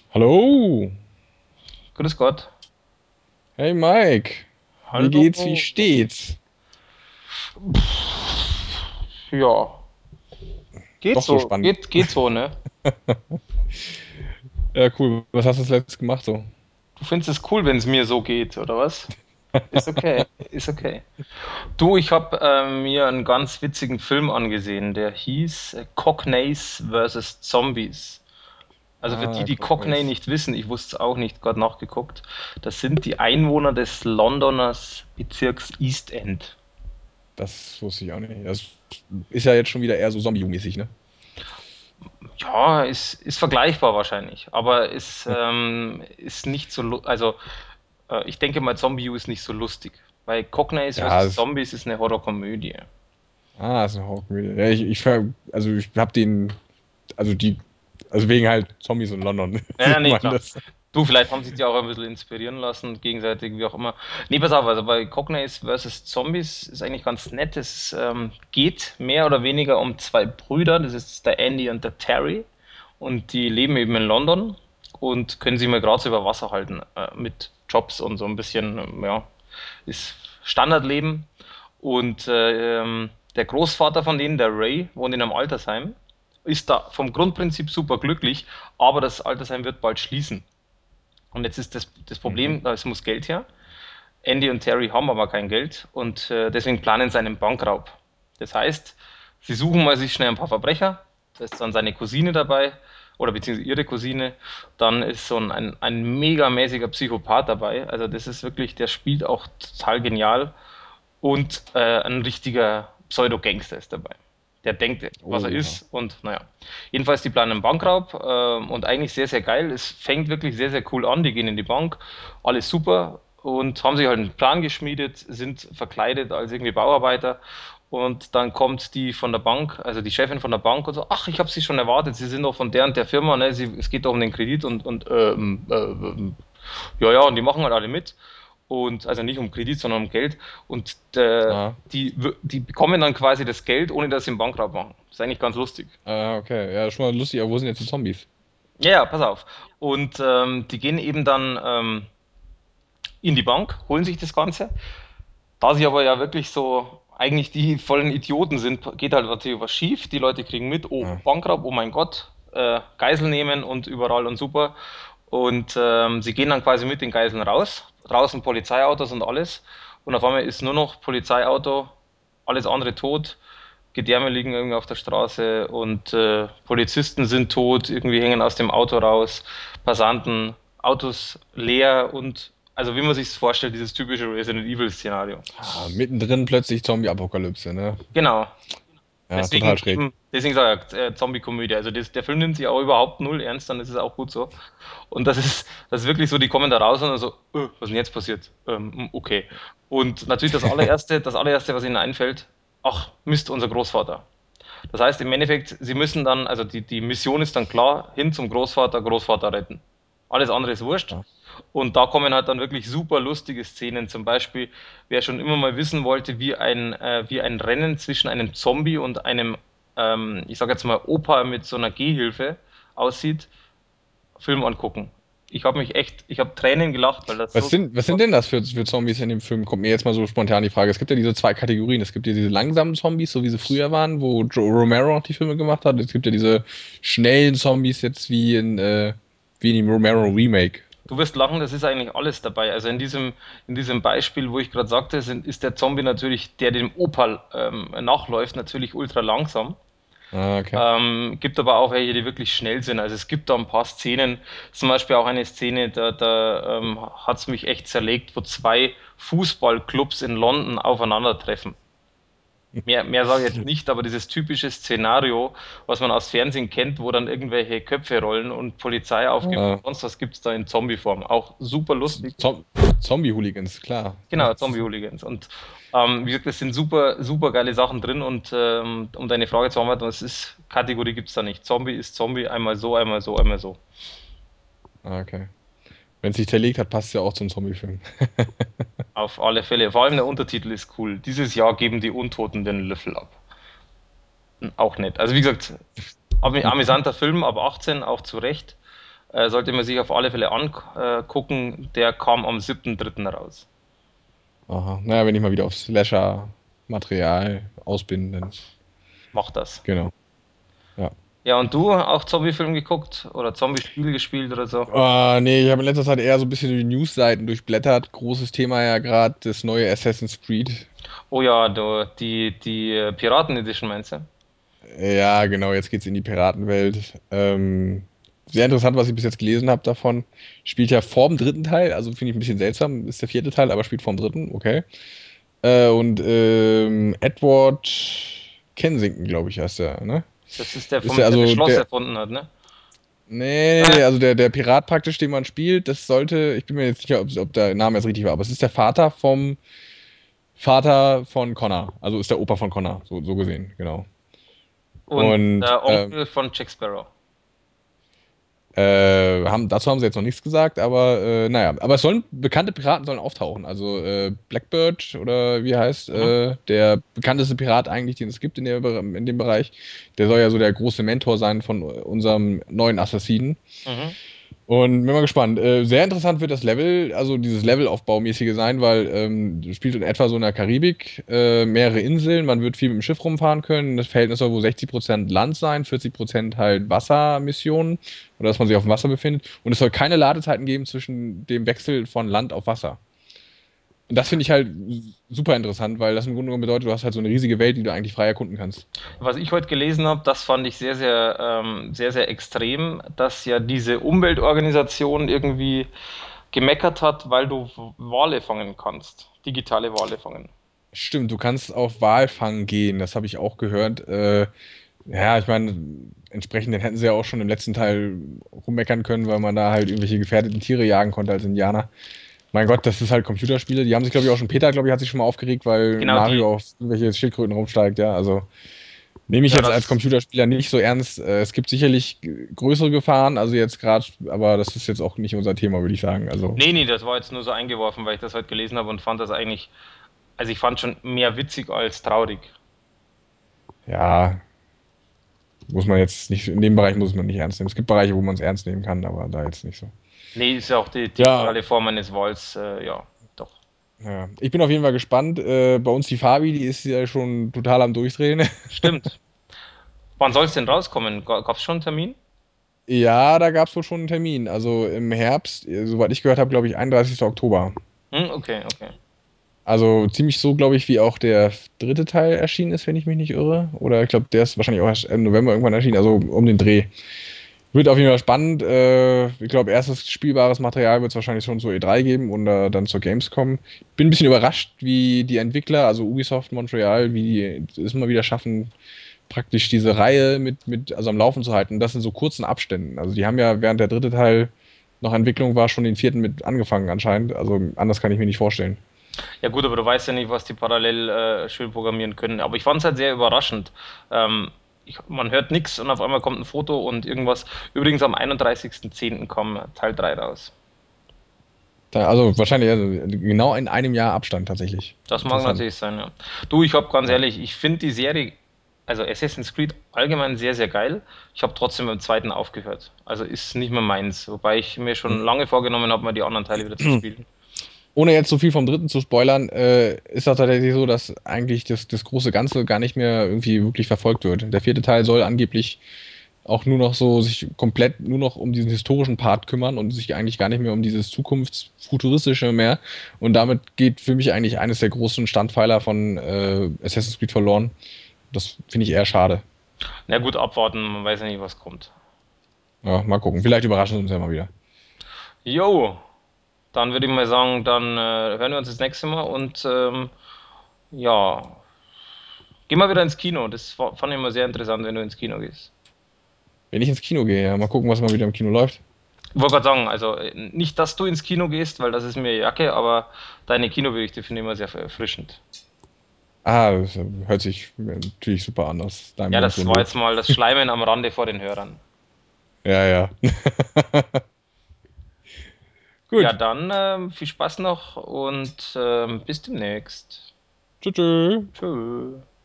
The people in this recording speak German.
Hallo, Grüß Gott. hey Mike, wie geht's, wie Hallo. steht's? Ja, geht Doch so so. spannend. Geht so, ne? Ja, cool. Was hast du das letztes gemacht so? Du findest es cool, wenn es mir so geht, oder was? Ist okay, ist okay. Du, ich habe mir einen ganz witzigen Film angesehen, der hieß Cockneys vs. Zombies. Also für die, Ah, die Cockney Cockneys. nicht wissen, ich wusste es auch nicht, gerade nachgeguckt, das sind die Einwohner des Londoners Bezirks East End. Das wusste ich auch nicht. Das ist ja jetzt schon wieder eher so Zombie-mäßig, ne? Ja, ist vergleichbar wahrscheinlich, aber ist nicht so, also ich denke mal, Zombie U ist nicht so lustig, weil Cockneys Ja, vs. Zombies ist eine Horrorkomödie. ist eine Horrorkomödie. Ja, also ich hab den, also die, also wegen halt Zombies in London. Ja, Sieht nee, man klar. das. Du, vielleicht haben sich die auch ein bisschen inspirieren lassen, gegenseitig, wie auch immer. Nee, pass auf, also bei Cockneys vs. Zombies ist eigentlich ganz nett. Es geht mehr oder weniger um zwei Brüder, das ist der Andy und der Terry. Und die leben eben in London und können sich mal gerade so über Wasser halten mit Jobs und so ein bisschen, ja, ist Standardleben. Und der Großvater von denen, der Ray, wohnt in einem Altersheim, ist da vom Grundprinzip super glücklich, aber das Altersheim wird bald schließen. Und jetzt ist das Mhm. Problem, es muss Geld her. Andy und Terry haben aber kein Geld und deswegen planen sie einen Bankraub. Das heißt, sie suchen mal sich schnell ein paar Verbrecher. Da ist dann seine Cousine dabei oder beziehungsweise ihre Cousine. Dann ist so ein megamäßiger Psychopath dabei. Also das ist wirklich, der spielt auch total genial. Und ein richtiger Pseudo-Gangster ist dabei. Der denkt, was er Oha. ist und naja. Jedenfalls, die planen einen Bankraub und eigentlich sehr, sehr geil. Es fängt wirklich sehr, sehr cool an. Die gehen in die Bank, alles super und haben sich halt einen Plan geschmiedet, sind verkleidet als irgendwie Bauarbeiter. Und dann kommt die von der Bank, also die Chefin von der Bank und so, ach, ich habe Sie schon erwartet, Sie sind doch von der und der Firma, ne? Es geht doch um den Kredit ja, ja, und die machen halt alle mit. Und also nicht um Kredit, sondern um Geld. Und Ah, die bekommen dann quasi das Geld, ohne dass sie einen Bankraub machen. Das ist eigentlich ganz lustig. okay. Ja, schon mal lustig, aber wo sind jetzt die Zombies? Ja, ja, pass auf. Und die gehen eben dann in die Bank, holen sich das Ganze. Da sie aber ja wirklich so eigentlich die vollen Idioten sind, geht halt natürlich was schief. Die Leute kriegen mit, oh, Ah, Bankraub, oh mein Gott, Geisel nehmen und überall und super. Und sie gehen dann quasi mit den Geiseln raus. Draußen Polizeiautos und alles. Und auf einmal ist nur noch Polizeiauto, alles andere tot. Gedärme liegen irgendwie auf der Straße und Polizisten sind tot, irgendwie hängen aus dem Auto raus, Passanten, Autos leer und also wie man sich es vorstellt, dieses typische Resident Evil Szenario. mittendrin plötzlich Zombie-Apokalypse, ne? Genau. Ja, Deswegen total schräg. eben, deswegen sage ich Zombie-Komödie. Also der Film nimmt sich auch überhaupt null ernst, dann ist es auch gut so. Und das ist wirklich so, die kommen da raus und dann so, was ist denn jetzt passiert? Okay. Und natürlich das allererste, was ihnen einfällt, ach Mist, unser Großvater. Das heißt im Endeffekt, sie müssen dann, also die Mission ist dann klar, hin zum Großvater, Großvater retten. Alles andere ist wurscht. Ja. Und da kommen halt dann wirklich super lustige Szenen. Zum Beispiel, wer schon immer mal wissen wollte, wie ein Rennen zwischen einem Zombie und einem, ich sag jetzt mal, Opa mit so einer Gehhilfe aussieht, Film angucken. Ich habe Tränen gelacht, weil das so Was super. sind denn das für Zombies in dem Film? Kommt mir jetzt mal so spontan die Frage. Es gibt ja diese zwei Kategorien. Es gibt ja diese langsamen Zombies, so wie sie früher waren, wo Joe Romero noch die Filme gemacht hat. Es gibt ja diese schnellen Zombies jetzt wie in dem Romero Remake. Du wirst lachen, das ist eigentlich alles dabei. Also in diesem Beispiel, wo ich gerade sagte, ist der Zombie natürlich, der dem Opa nachläuft, natürlich ultra langsam. Ah, okay. Gibt aber auch welche, die wirklich schnell sind. Also es gibt da ein paar Szenen, zum Beispiel auch eine Szene, da hat es mich echt zerlegt, wo zwei Fußballclubs in London aufeinandertreffen. Mehr sage ich jetzt nicht, aber dieses typische Szenario, was man aus Fernsehen kennt, wo dann irgendwelche Köpfe rollen und Polizei aufgibt und Ah, sonst was gibt es da in Zombie-Form. Auch super lustig. Zom Zombie-Hooligans, klar. Genau, Zombie-Hooligans. Und wie gesagt, es sind super, super geile Sachen drin. Und um deine Frage zu beantworten, Kategorie gibt es da nicht. Zombie ist Zombie, einmal so, einmal so, einmal so. Ah, okay. Wenn es sich zerlegt hat, passt es ja auch zum Zombie-Film. Auf alle Fälle. Vor allem der Untertitel ist cool. Dieses Jahr geben die Untoten den Löffel ab. Auch nett. Also wie gesagt, amüsanter Film, ab 18, auch zu Recht. Sollte man sich auf alle Fälle angucken. Der kam am 7.3. raus. Aha. Naja, wenn ich mal wieder auf Slasher-Material ausbinde, dann Macht das. genau. Ja. Ja, und du auch Zombie-Film geguckt oder Zombie-Spiel gespielt oder so? Nee, ich habe in letzter Zeit eher so ein bisschen die News-Seiten durchblättert. Großes Thema ja gerade das neue Assassin's Creed. Oh ja, die Piraten-Edition meinst du? Ja, genau, jetzt geht's in die Piratenwelt. Sehr interessant, was ich bis jetzt gelesen habe davon. Spielt ja vorm dritten Teil, also finde ich ein bisschen seltsam, ist der vierte Teil, aber spielt vorm dritten, okay. Und Edward Kensington, glaube ich, heißt der, ne? Das ist der Ist der der das also Schloss der. erfunden hat, ne? Nee, also der Pirat praktisch, den man spielt, das sollte, ich bin mir jetzt nicht sicher, ob der Name jetzt richtig war, aber es ist der Vater vom Vater von Connor. Also ist der Opa von Connor, so gesehen, genau. Und Und der Onkel von Jack Sparrow. dazu haben sie jetzt noch nichts gesagt, aber naja. Aber es sollen bekannte Piraten sollen auftauchen. Also Blackbird oder wie heißt Mhm. der bekannteste Pirat eigentlich, den es gibt in dem Bereich. Der soll ja so der große Mentor sein von unserem neuen Assassinen. Mhm. Und bin mal gespannt. Sehr interessant wird das Level, also dieses Levelaufbaumäßige sein, weil du spielst in etwa so in der Karibik, mehrere Inseln, man wird viel mit dem Schiff rumfahren können. Das Verhältnis soll wohl 60% Land sein, 40% halt Wassermissionen oder dass man sich auf dem Wasser befindet. Und es soll keine Ladezeiten geben zwischen dem Wechsel von Land auf Wasser. Und das finde ich halt super interessant, weil das im Grunde genommen bedeutet, du hast halt so eine riesige Welt, die du eigentlich frei erkunden kannst. Was ich heute gelesen habe, das fand ich sehr, sehr extrem, dass ja diese Umweltorganisation irgendwie gemeckert hat, weil du Wale fangen kannst. Digitale Wale fangen. Stimmt, du kannst auf Walfang gehen, das habe ich auch gehört. Ja, ich meine, entsprechend den hätten sie ja auch schon im letzten Teil rummeckern können, weil man da halt irgendwelche gefährdeten Tiere jagen konnte als Indianer. Mein Gott, das ist halt Computerspiele. Die haben sich, glaube ich, auch schon, Peter, glaube ich, hat sich schon mal aufgeregt, weil Genau die, Mario auf irgendwelche Schildkröten rumsteigt, ja. Also nehme ich ja, jetzt als das, Computerspieler nicht so ernst. Es gibt sicherlich größere Gefahren, also jetzt gerade, aber das ist jetzt auch nicht unser Thema, würde ich sagen. Also, nee, das war jetzt nur so eingeworfen, weil ich das heute gelesen habe und fand das eigentlich, also ich fand schon mehr witzig als traurig. ja, muss man jetzt nicht, in dem Bereich muss man nicht ernst nehmen. Es gibt Bereiche, wo man es ernst nehmen kann, aber da jetzt nicht so. Nee, ist ja auch die Ja, digitale Form eines Wals, ja, doch. ja, ich bin auf jeden Fall gespannt. Bei uns die Fabi, die ist ja schon total am Durchdrehen. Stimmt. Wann soll es denn rauskommen? Gab es schon einen Termin? Ja, da gab es wohl schon einen Termin. Also im Herbst, soweit ich gehört habe, glaube ich, 31. Oktober. Hm, okay, okay. Also ziemlich so, glaube ich, wie auch der dritte Teil erschienen ist, wenn ich mich nicht irre. Oder ich glaube, der ist wahrscheinlich auch erst im November irgendwann erschienen, also um den Dreh. Wird auf jeden Fall spannend. Ich glaube, erstes spielbares Material wird es wahrscheinlich schon zur E3 geben und dann zur Gamescom. Bin ein bisschen überrascht, wie die Entwickler, also Ubisoft Montreal, wie die es immer wieder schaffen, praktisch diese Reihe also am Laufen zu halten. Das in so kurzen Abständen. Also die haben ja, während der dritte Teil noch Entwicklung war, schon den vierten mit angefangen anscheinend. Also anders kann ich mir nicht vorstellen. Ja gut, aber du weißt ja nicht, was die parallel schön programmieren können. Aber ich fand es halt sehr überraschend. Man hört nichts und auf einmal kommt ein Foto und irgendwas. Übrigens am 31.10. kam Teil 3 raus. Also wahrscheinlich genau in einem Jahr Abstand tatsächlich. Das mag Interessant. natürlich sein, ja. Du, ich habe ganz Ja. ehrlich, ich finde die Serie, also Assassin's Creed allgemein sehr, sehr geil. Ich habe trotzdem beim zweiten aufgehört. Also ist nicht mehr meins. Wobei ich mir schon lange vorgenommen habe, mal die anderen Teile wieder zu spielen. Ohne jetzt so viel vom dritten zu spoilern, ist das tatsächlich so, dass eigentlich das große Ganze gar nicht mehr irgendwie wirklich verfolgt wird. Der vierte Teil soll angeblich auch nur noch so sich komplett nur noch um diesen historischen Part kümmern und sich eigentlich gar nicht mehr um dieses zukunftsfuturistische mehr. Und damit geht für mich eigentlich eines der großen Standpfeiler von Assassin's Creed verloren. Das finde ich eher schade. Na gut, abwarten, man weiß ja nicht, was kommt. Ja, mal gucken. Vielleicht überraschen sie uns ja mal wieder. Jo, dann würde ich mal sagen, dann hören wir uns das nächste Mal und ja, geh mal wieder ins Kino. Das fand ich immer sehr interessant, wenn du ins Kino gehst. Wenn ich ins Kino gehe, ja, mal gucken, was mal wieder im Kino läuft. Ich wollte gerade sagen, also nicht, dass du ins Kino gehst, weil das ist mir Jacke, aber deine Kinoberichte finde ich immer sehr erfrischend. Das hört sich natürlich super an aus deinem Ja, Mund so das ein war Lob. jetzt mal das Schleimen am Rande vor den Hörern. Ja, ja. Ja, Gut. dann viel Spaß noch und bis demnächst. Tschüss. Tschüss. Tschüss.